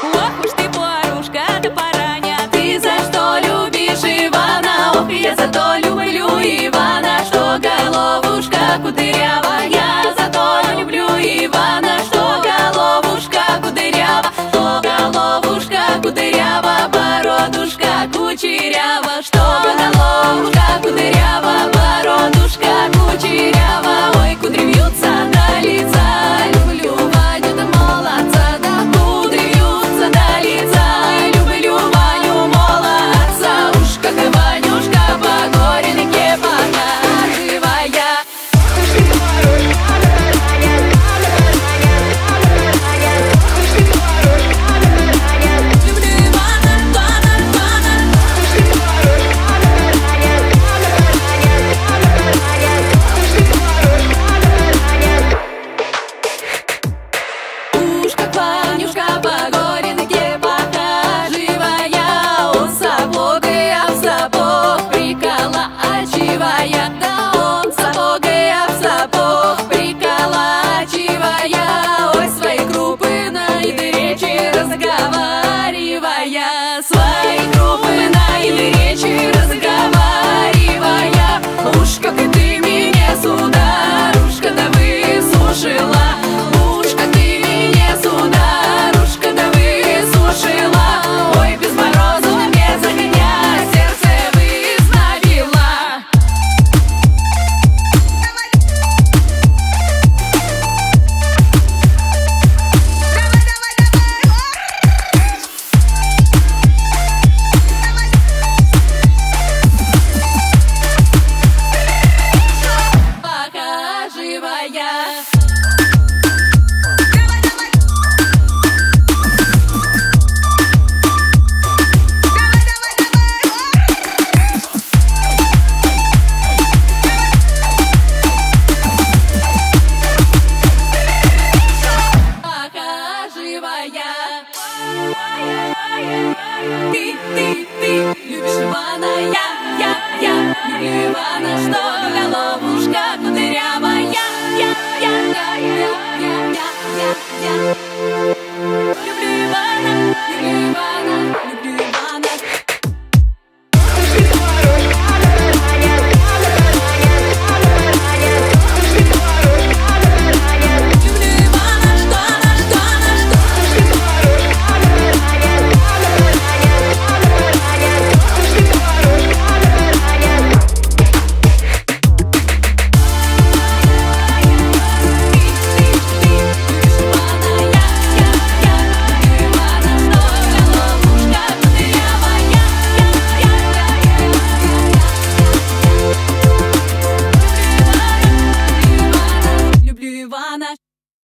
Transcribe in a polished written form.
Ох уж ты, Пуарушка, ты пораня. Ты за что любишь Ивана? Ох, я за то люблю Ивана, что головушка кудрява. Я за то люблю Ивана, что головушка кудрява, что головушка кудрява, бородушка кучерява, что головушка кудрява, бородушка кучерява. Ой, кудри вьются до лица, люблю Ваню-то молодца, да кудри вьются до лица, люблю Ваню молодца. Уж как и Ванюшка по горенке показывая. Уж как